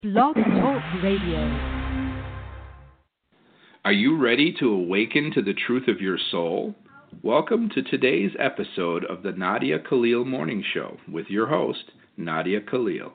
Blog Talk Radio. Are you ready to awaken to the truth of your soul? Welcome to today's episode of the Nadia Khalil Morning Show with your host, Nadia Khalil.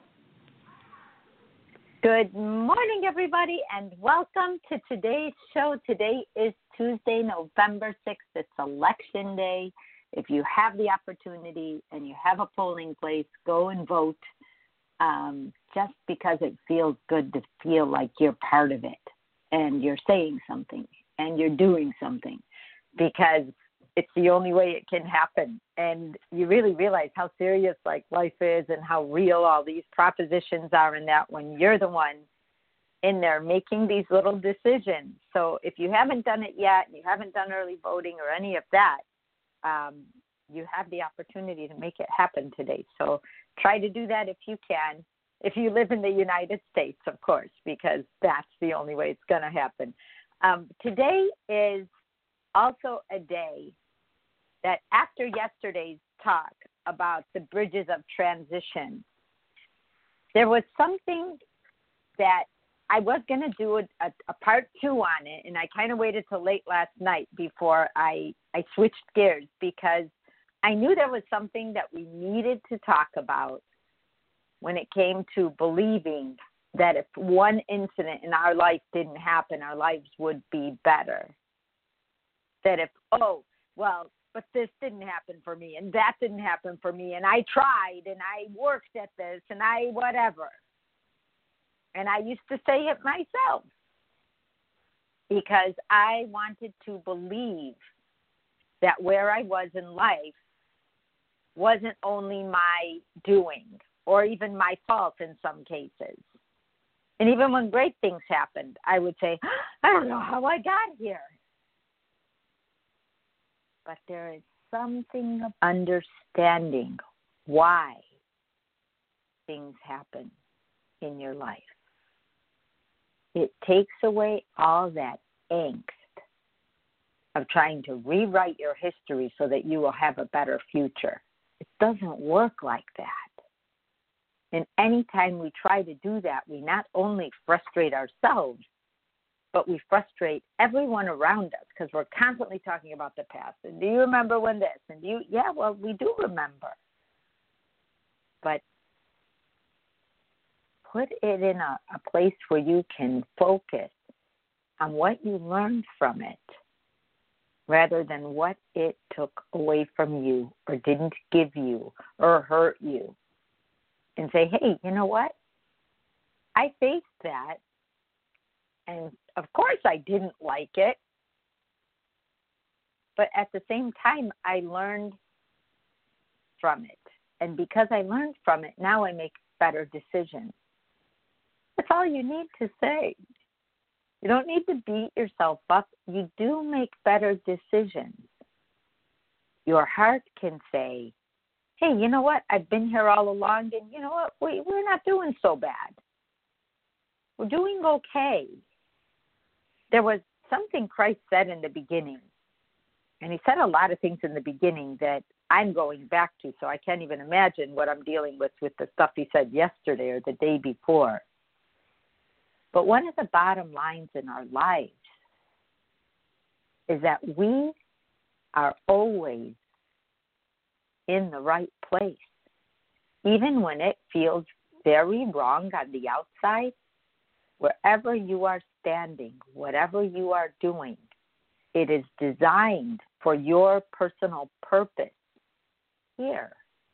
Good morning, everybody, and welcome to today's show. Today is Tuesday, November 6th. It's Election Day. If you have the opportunity and you have a polling place, go and vote just because it feels good to feel like you're part of it and you're saying something and you're doing something, because it's the only way it can happen. And you really realize how serious life is and how real all these propositions are, in that when you're the one in there making these little decisions. So if you haven't done it yet, you haven't done early voting or any of that, you have the opportunity to make it happen today. So try to do that if you can. If you live in the United States, of course, because that's the only way it's going to happen. Today is also a day that, after yesterday's talk about the bridges of transition, there was something that I was going to do a part two on it, and I kind of waited till late last night before I switched gears, because I knew there was something that we needed to talk about when it came to believing that if one incident in our life didn't happen, our lives would be better. That if, but this didn't happen for me, and that didn't happen for me, and I tried, and I worked at this, and I whatever. And I used to say it myself, because I wanted to believe that where I was in life wasn't only my doing or even my fault in some cases. And even when great things happened, I would say, I don't know how I got here. But there is something of understanding why things happen in your life. It takes away all that angst of trying to rewrite your history so that you will have a better future. It doesn't work like that. And anytime we try to do that, we not only frustrate ourselves, but we frustrate everyone around us, because we're constantly talking about the past. And do you remember when this? And we do remember. But put it in a place where you can focus on what you learned from it, rather than what it took away from you or didn't give you or hurt you. And say, hey, you know what? I faced that, and of course I didn't like it. But at the same time, I learned from it. And because I learned from it, now I make better decisions. That's all you need to say. You don't need to beat yourself up. You do make better decisions. Your heart can say, hey, you know what? I've been here all along, and you know what? We're not doing so bad. We're doing okay. There was something Christ said in the beginning, and he said a lot of things in the beginning that I'm going back to, so I can't even imagine what I'm dealing with the stuff he said yesterday or the day before. But one of the bottom lines in our lives is that we are always in the right place. Even when it feels very wrong on the outside, wherever you are standing, whatever you are doing, it is designed for your personal purpose here.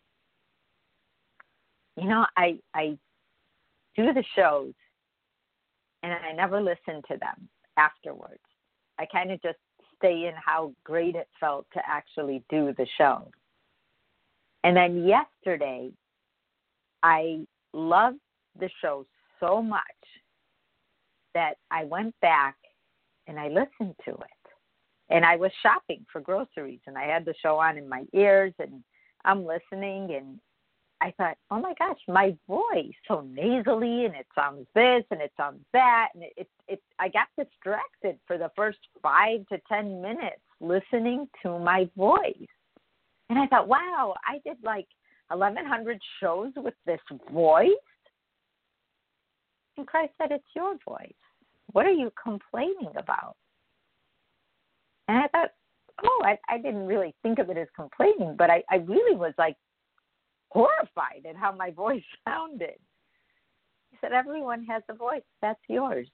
You know, I do the shows, and I never listen to them afterwards. I kind of just stay in how great it felt to actually do the show. And then yesterday, I loved the show so much that I went back and I listened to it. And I was shopping for groceries, and I had the show on in my ears, and I'm listening, and I thought, oh my gosh, my voice so nasally, and it sounds this and it sounds that, and I got distracted for the first 5 to 10 minutes listening to my voice. And I thought, wow, I did 1,100 shows with this voice. And Christ said, it's your voice. What are you complaining about? And I thought, I didn't really think of it as complaining, but I really was like horrified at how my voice sounded. He said, everyone has a voice. That's yours.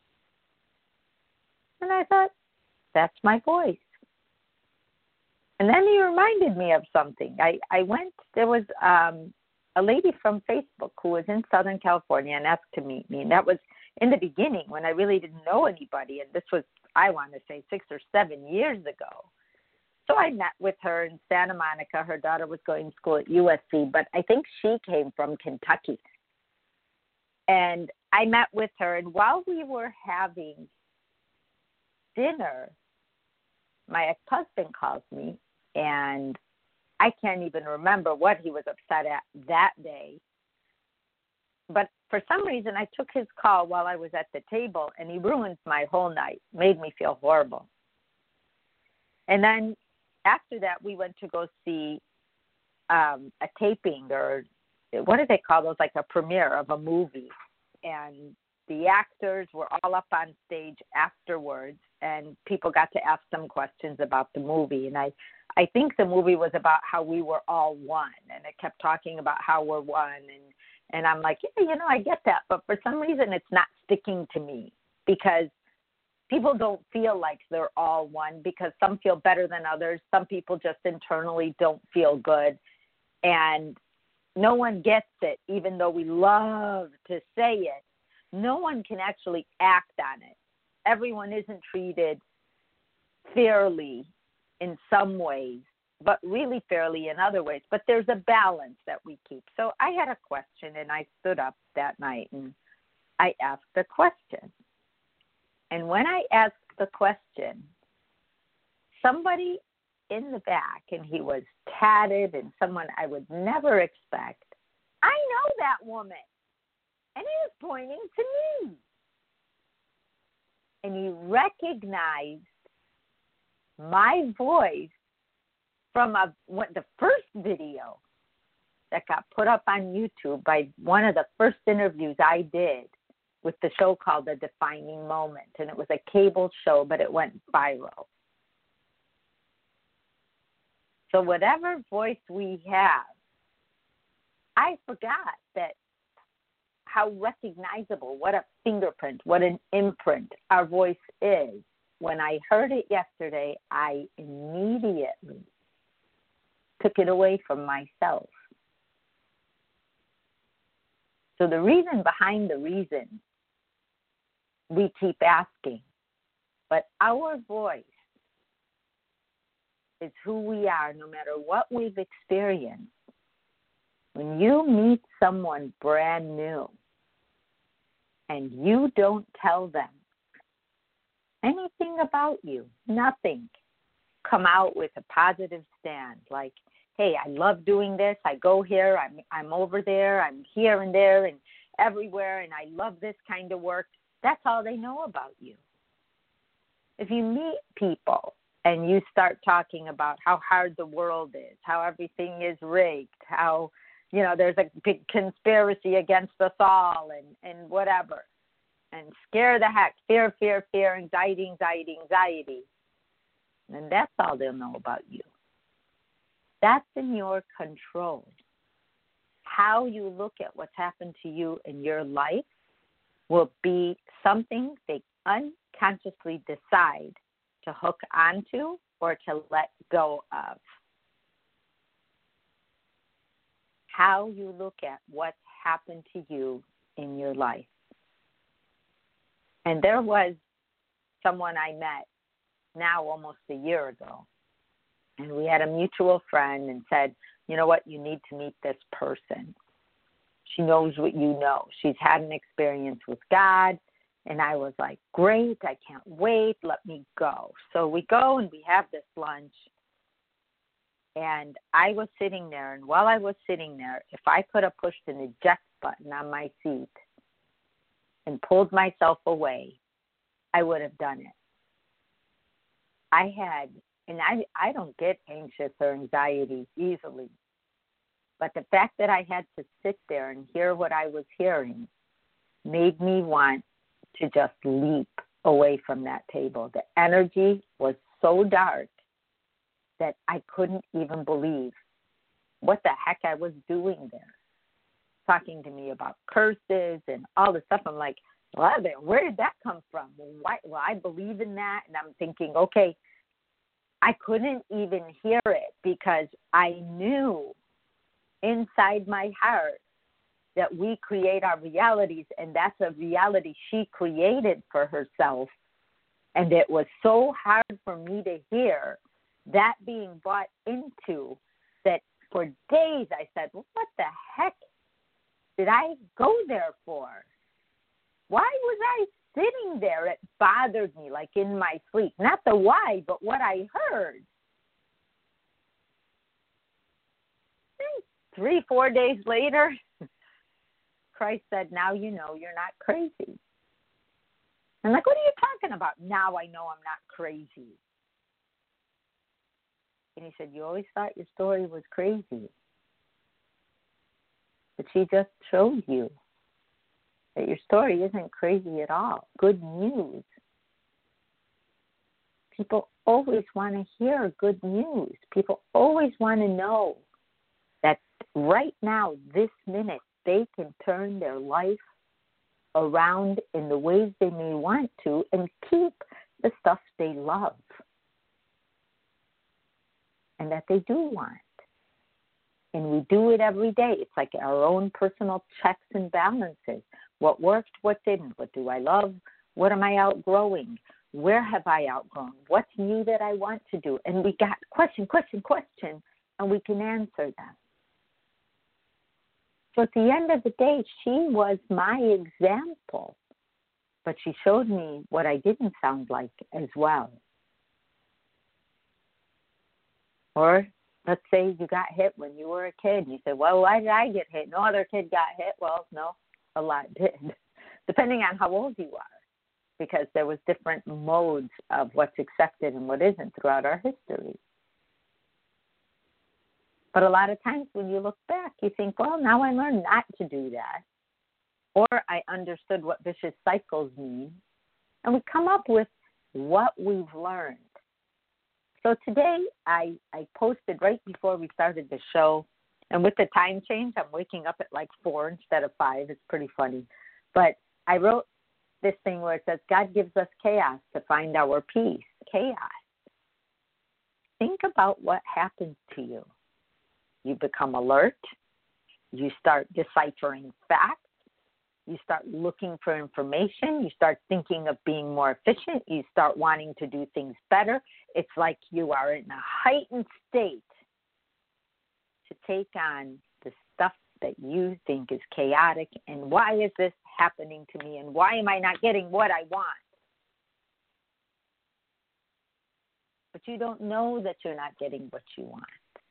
And I thought, that's my voice. And then he reminded me of something. There was a lady from Facebook who was in Southern California and asked to meet me. And that was in the beginning when I really didn't know anybody. And this was, I want to say, 6 or 7 years ago. So I met with her in Santa Monica. Her daughter was going to school at USC, but I think she came from Kentucky. And I met with her, and while we were having dinner, my ex-husband calls me, and I can't even remember what he was upset at that day. But for some reason, I took his call while I was at the table, and he ruined my whole night, made me feel horrible. And then after that, we went to go see a taping, or what do they call those, like a premiere of a movie. And the actors were all up on stage afterwards, and people got to ask them questions about the movie. And I think the movie was about how we were all one, and it kept talking about how we're one. And I'm like, yeah, I get that. But for some reason, it's not sticking to me, because people don't feel like they're all one, because some feel better than others. Some people just internally don't feel good. And no one gets it, even though we love to say it. No one can actually act on it. Everyone isn't treated fairly in some ways, but really fairly in other ways. But there's a balance that we keep. So I had a question, and I stood up that night, and I asked a question. And when I asked the question, somebody in the back, and he was tatted and someone I would never expect, I know that woman. And he was pointing to me. And he recognized my voice from the first video that got put up on YouTube by one of the first interviews I did with the show called The Defining Moment. And it was a cable show, but it went viral. So whatever voice we have, I forgot that how recognizable, what a fingerprint, what an imprint our voice is. When I heard it yesterday, I immediately took it away from myself. So the reason behind the reason, we keep asking, but our voice is who we are no matter what we've experienced. When you meet someone brand new and you don't tell them anything about you, nothing, come out with a positive stand like, hey, I love doing this, I go here, I'm over there, I'm here and there and everywhere, and I love this kind of work, that's all they know about you. If you meet people and you start talking about how hard the world is, how everything is rigged, how, there's a big conspiracy against us all and whatever, and scare the heck, fear, anxiety, then that's all they'll know about you. That's in your control. How you look at what's happened to you in your life will be something they unconsciously decide to hook onto or to let go of. How you look at what's happened to you in your life. And there was someone I met now almost a year ago, and we had a mutual friend and said, you know what, you need to meet this person. She knows what you know. She's had an experience with God. And I was like, great, I can't wait, let me go. So we go and we have this lunch. And I was sitting there, and while I was sitting there, if I could have pushed an eject button on my seat and pulled myself away, I would have done it. I don't get anxious or anxiety easily. But the fact that I had to sit there and hear what I was hearing made me want to just leap away from that table. The energy was so dark that I couldn't even believe what the heck I was doing there. Talking to me about curses and all this stuff. I'm like, well, where did that come from? Well, I believe in that. And I'm thinking, okay, I couldn't even hear it because I knew inside my heart that we create our realities, and that's a reality she created for herself. And it was so hard for me to hear that being bought into that for days I said, well, what the heck did I go there for? Why was I sitting there? It bothered me, like in my sleep. Not the why, but what I heard. 3-4 days later, Christ said, now you know you're not crazy. I'm like, what are you talking about? Now I know I'm not crazy. And he said, you always thought your story was crazy. But she just showed you that your story isn't crazy at all. Good news. People always want to hear good news. People always want to know that right now, this minute, they can turn their life around in the ways they may want to and keep the stuff they love and that they do want. And we do it every day. It's like our own personal checks and balances. What worked, what didn't? What do I love? What am I outgrowing? Where have I outgrown? What's new that I want to do? And we got question, and we can answer them. So at the end of the day, she was my example, but she showed me what I didn't sound like as well. Or let's say you got hit when you were a kid. You said, well, why did I get hit? No other kid got hit. Well, no, a lot did, depending on how old you are, because there was different modes of what's accepted and what isn't throughout our history. But a lot of times when you look back, you think, well, now I learned not to do that. Or I understood what vicious cycles mean. And we come up with what we've learned. So today I posted right before we started the show. And with the time change, I'm waking up at like 4 instead of 5. It's pretty funny. But I wrote this thing where it says, God gives us chaos to find our peace. Chaos. Think about what happens to you. You become alert. You start deciphering facts. You start looking for information. You start thinking of being more efficient. You start wanting to do things better. It's like you are in a heightened state to take on the stuff that you think is chaotic. And why is this happening to me? And why am I not getting what I want? But you don't know that you're not getting what you want.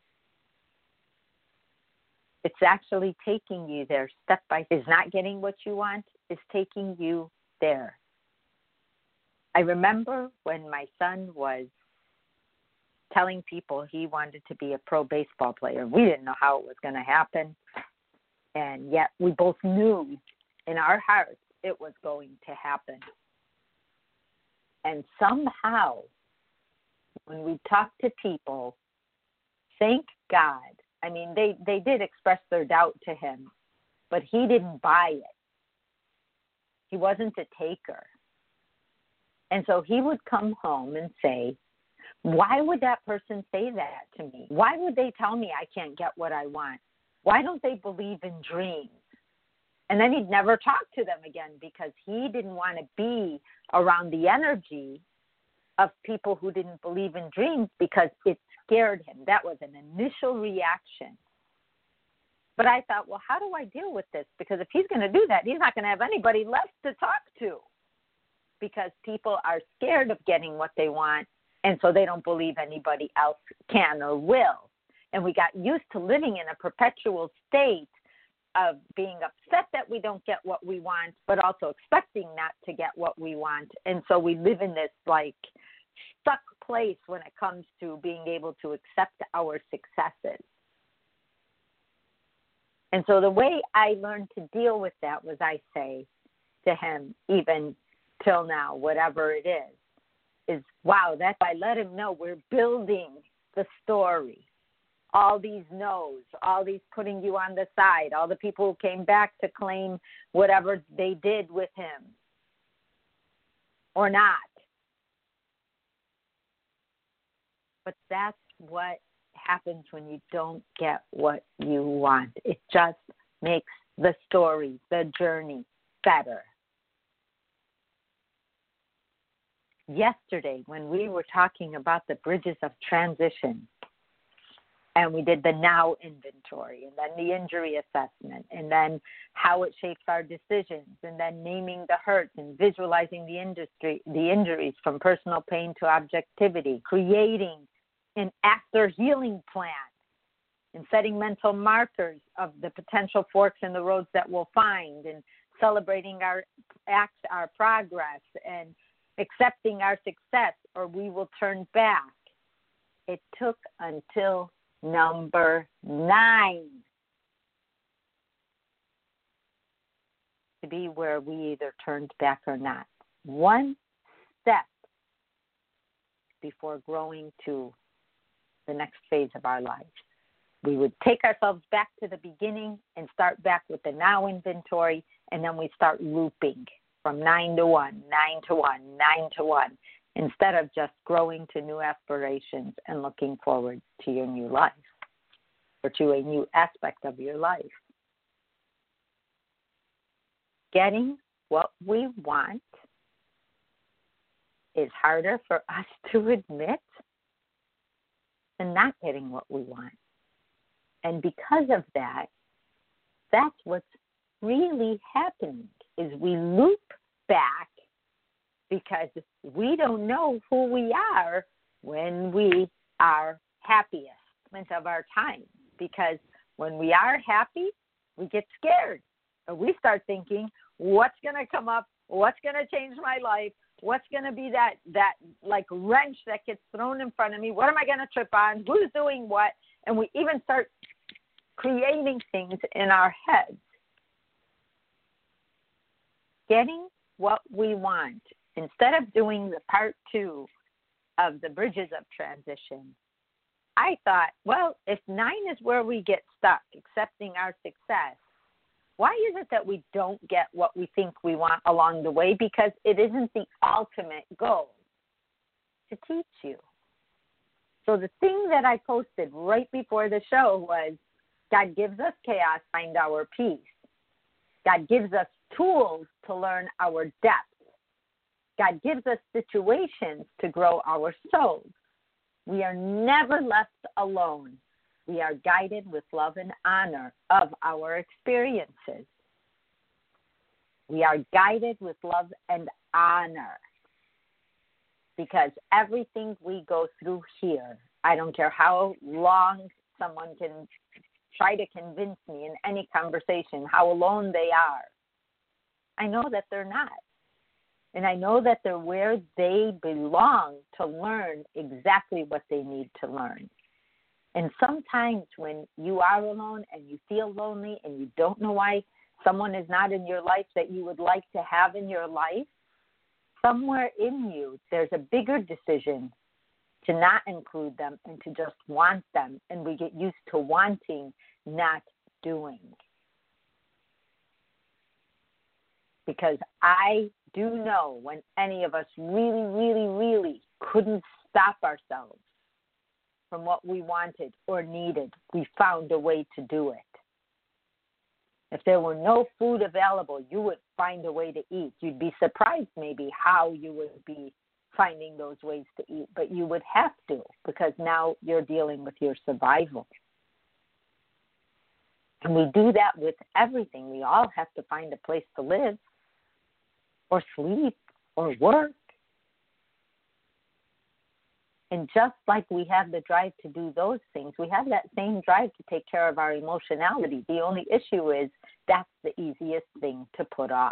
It's actually taking you there step by step. Is not getting what you want, is taking you there. I remember when my son was telling people he wanted to be a pro baseball player. We didn't know how it was going to happen. And yet we both knew in our hearts it was going to happen. And somehow, when we talk to people, thank God, I mean, they did express their doubt to him, but he didn't buy it. He wasn't a taker. And so he would come home and say, why would that person say that to me? Why would they tell me I can't get what I want? Why don't they believe in dreams? And then he'd never talk to them again because he didn't want to be around the energy of people who didn't believe in dreams because it scared him. That was an initial reaction. But I thought, well, how do I deal with this? Because if he's going to do that, he's not going to have anybody left to talk to because people are scared of getting what they want, and so they don't believe anybody else can or will. And we got used to living in a perpetual state of being upset that we don't get what we want, but also expecting not to get what we want. And so we live in this like stuck place when it comes to being able to accept our successes. And so the way I learned to deal with that was I say, to him even till now, whatever it is wow, that's I let him know we're building the story. All these no's, all these putting you on the side, all the people who came back to claim whatever they did with him or not. But that's what happens when you don't get what you want. It just makes the story, the journey better. Yesterday, when we were talking about the bridges of transition, and we did the now inventory, and then the injury assessment, and then how it shapes our decisions, and then naming the hurts and visualizing the injuries from personal pain to objectivity, creating an after healing plan, and setting mental markers of the potential forks in the roads that we'll find, and celebrating our progress, and accepting our success, or we will turn back. It took until number 9 to be where we either turned back or not. One step before growing to the next phase of our lives. We would take ourselves back to the beginning and start back with the now inventory, and then we start looping from 9 to 1, 9 to 1, 9 to 1, instead of just growing to new aspirations and looking forward to your new life or to a new aspect of your life. Getting what we want is harder for us to admit than not getting what we want. And because of that, that's what's really happening, is we loop back because we don't know who we are when we are happiest of our time. Because when we are happy, we get scared. And we start thinking, what's going to come up? What's going to change my life? What's going to be that like wrench that gets thrown in front of me? What am I going to trip on? Who's doing what? And we even start creating things in our heads. Getting what we want, instead of doing the part 2 of the bridges of transition, I thought, well, if 9 is where we get stuck, accepting our success, why is it that we don't get what we think we want along the way? Because it isn't the ultimate goal to teach you. So the thing that I posted right before the show was, God gives us chaos, find our peace. God gives us tools to learn our depth. God gives us situations to grow our souls. We are never left alone. We are guided with love and honor of our experiences. We are guided with love and honor because everything we go through here, I don't care how long someone can try to convince me in any conversation how alone they are, I know that they're not. And I know that they're where they belong to learn exactly what they need to learn. And sometimes when you are alone and you feel lonely and you don't know why someone is not in your life that you would like to have in your life, somewhere in you there's a bigger decision to not include them and to just want them. And we get used to wanting, not doing. Because I do know when any of us really, really, really couldn't stop ourselves from what we wanted or needed, we found a way to do it. If there were no food available, you would find a way to eat. You'd be surprised maybe how you would be finding those ways to eat, but you would have to because now you're dealing with your survival. And we do that with everything. We all have to find a place to live or sleep or work. And just like we have the drive to do those things, we have that same drive to take care of our emotionality. The only issue is that's the easiest thing to put off.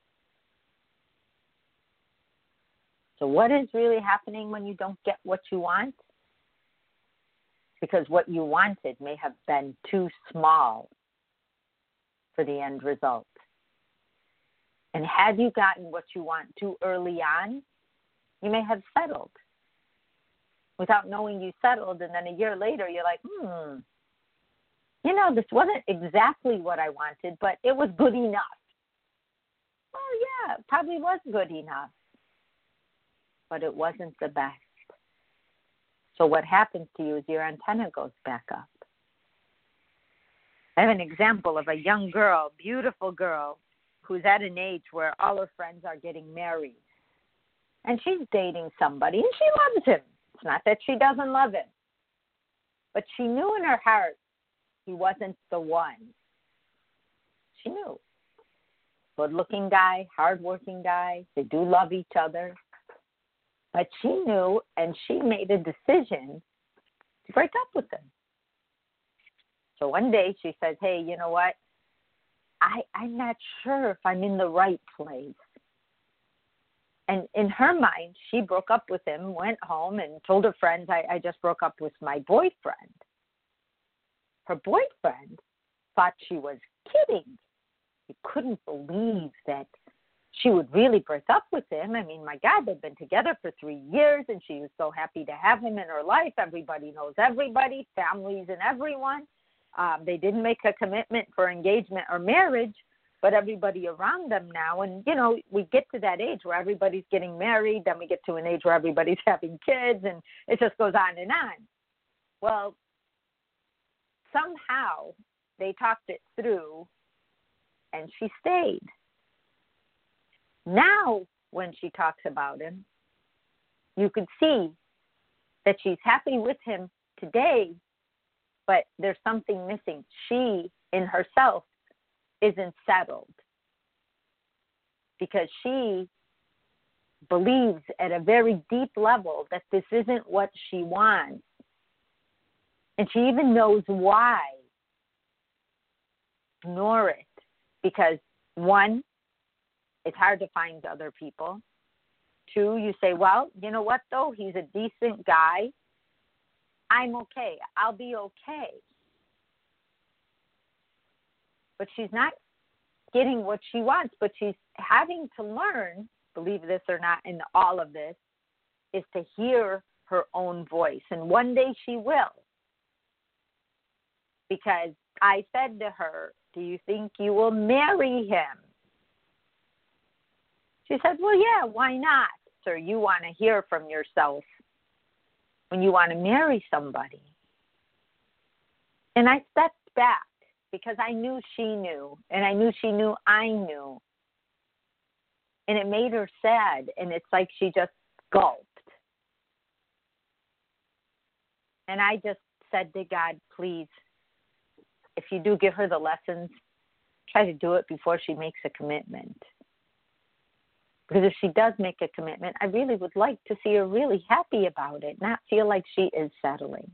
So what is really happening when you don't get what you want? Because what you wanted may have been too small for the end result. And had you gotten what you want too early on, you may have settled without knowing you settled. And then a year later, you're like, this wasn't exactly what I wanted, but it was good enough. Well, yeah, it probably was good enough, but it wasn't the best. So what happens to you is your antenna goes back up. I have an example of a young girl, beautiful girl, who's at an age where all her friends are getting married. And she's dating somebody, and she loves him. It's not that she doesn't love him. But she knew in her heart he wasn't the one. She knew. Good-looking guy, hard-working guy. They do love each other. But she knew, and she made a decision to break up with him. So one day she says, hey, you know what? I'm not sure if I'm in the right place. And in her mind, she broke up with him, went home, and told her friends, I just broke up with my boyfriend. Her boyfriend thought she was kidding. He couldn't believe that she would really break up with him. I mean, my God, they've been together for 3 years, and she was so happy to have him in her life. Everybody knows everybody, families and everyone. They didn't make a commitment for engagement or marriage, but everybody around them now. And, we get to that age where everybody's getting married. Then we get to an age where everybody's having kids, and it just goes on and on. Well, somehow they talked it through, and she stayed. Now, when she talks about him, you could see that she's happy with him today, but there's something missing. She, in herself, isn't settled because she believes at a very deep level that this isn't what she wants. And she even knows why. Ignore it. Because, one, it's hard to find other people. Two, you say, well, you know what, though? He's a decent guy. I'm okay. I'll be okay. But she's not getting what she wants, but she's having to learn, believe this or not, in all of this, is to hear her own voice. And one day she will. Because I said to her, do you think you will marry him? She said, well, yeah, why not? Sir, you want to hear from yourself when you want to marry somebody. And I stepped back because I knew she knew, and I knew she knew I knew. And it made her sad, and it's like she just gulped. And I just said to God, please, if you do give her the lessons, try to do it before she makes a commitment. Because if she does make a commitment, I really would like to see her really happy about it, not feel like she is settling.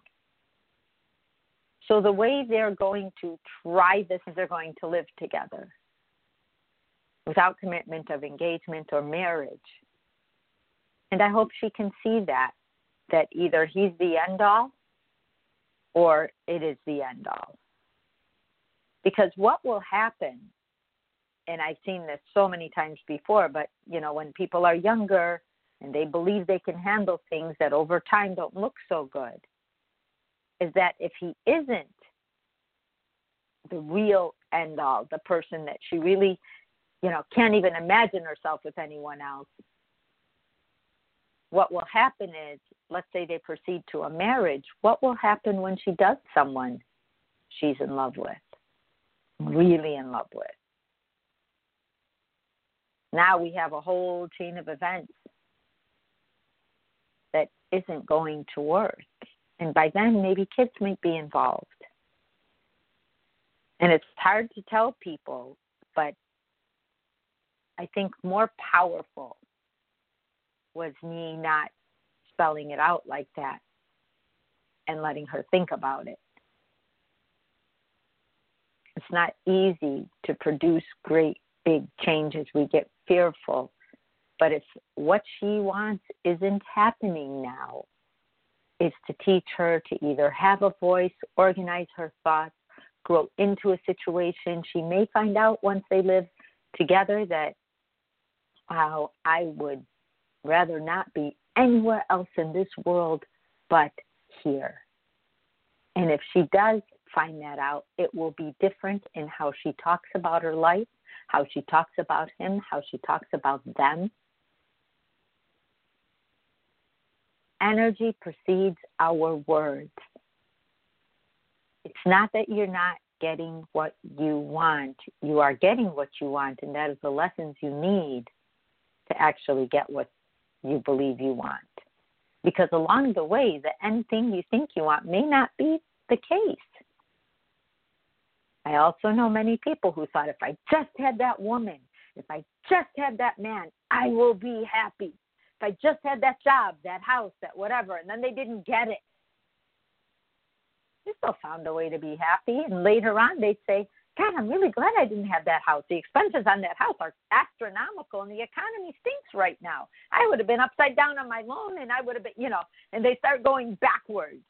So the way they're going to try this is they're going to live together without commitment of engagement or marriage. And I hope she can see that either he's the end-all or it is the end-all. Because what will happen, and I've seen this so many times before, but, when people are younger and they believe they can handle things that over time don't look so good, is that if he isn't the real end-all, the person that she really, can't even imagine herself with anyone else, what will happen is, let's say they proceed to a marriage, what will happen when she does someone she's in love with? Really in love with. Now we have a whole chain of events that isn't going to work. And by then, maybe kids might be involved. And it's hard to tell people, but I think more powerful was me not spelling it out like that and letting her think about it. It's not easy to produce great big changes. We get fearful. But if what she wants isn't happening now, it's to teach her to either have a voice, organize her thoughts, grow into a situation. She may find out once they live together that how I would rather not be anywhere else in this world but here. And if she does find that out, it will be different in how she talks about her life, how she talks about him, how she talks about them. Energy precedes our words. It's not that you're not getting what you want. You are getting what you want, and that is the lessons you need to actually get what you believe you want. Because along the way, the end thing you think you want may not be the case. I also know many people who thought, if I just had that woman, if I just had that man, I will be happy. If I just had that job, that house, that whatever, and then they didn't get it. They still found a way to be happy, and later on they'd say, God, I'm really glad I didn't have that house. The expenses on that house are astronomical, and the economy stinks right now. I would have been upside down on my loan, and I would have been, and they start going backwards.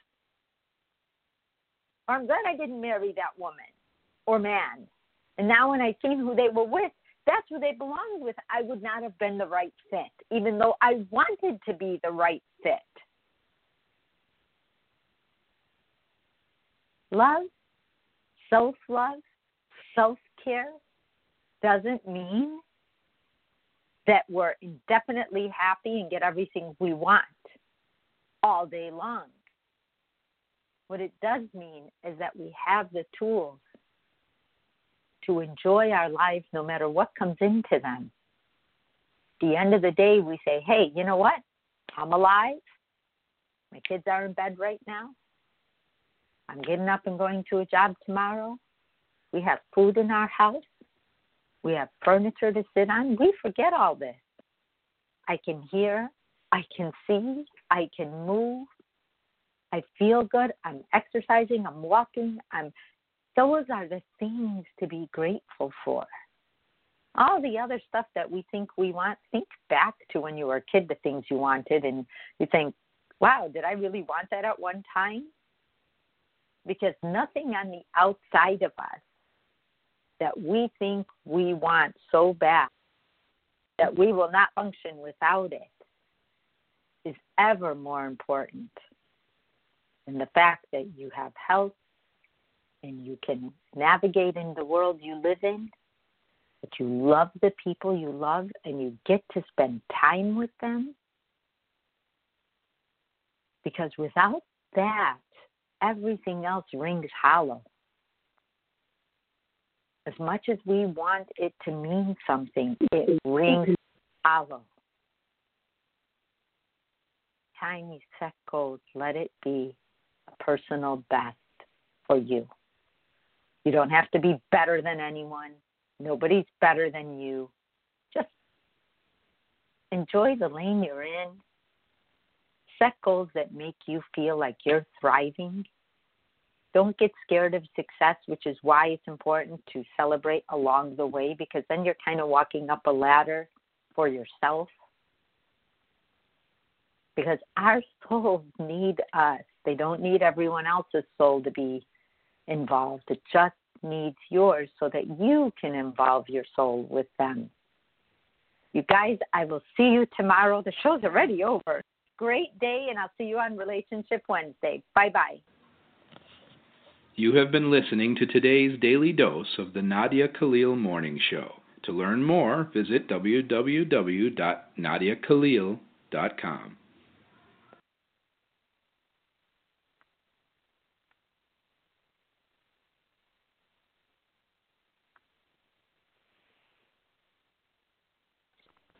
Or I'm glad I didn't marry that woman or man. And now when I seen who they were with, that's who they belonged with. I would not have been the right fit, even though I wanted to be the right fit. Love, self-love, self-care doesn't mean that we're indefinitely happy and get everything we want all day long. What it does mean is that we have the tools to enjoy our lives no matter what comes into them. At the end of the day, we say, hey, you know what? I'm alive. My kids are in bed right now. I'm getting up and going to a job tomorrow. We have food in our house. We have furniture to sit on. We forget all this. I can hear. I can see. I can move. I feel good. I'm exercising. I'm walking. Those are the things to be grateful for. All the other stuff that we think we want, think back to when you were a kid, the things you wanted, and you think, wow, did I really want that at one time? Because nothing on the outside of us that we think we want so bad that we will not function without it is ever more important than the fact that you have health and you can navigate in the world you live in, that you love the people you love and you get to spend time with them. Because without that, everything else rings hollow. As much as we want it to mean something, it rings hollow. Time you set goals, let it be a personal best for you. You don't have to be better than anyone. Nobody's better than you. Just enjoy the lane you're in. Set goals that make you feel like you're thriving. Don't get scared of success, which is why it's important to celebrate along the way, because then you're kind of walking up a ladder for yourself. Because our souls need us. They don't need everyone else's soul to be involved. It just needs yours so that you can involve your soul with them. You guys, I will see you tomorrow. The show's already over. Great day, and I'll see you on Relationship Wednesday. Bye-bye. You have been listening to today's daily dose of the Nadia Khalil Morning Show. To learn more, visit www.nadiakhalil.com.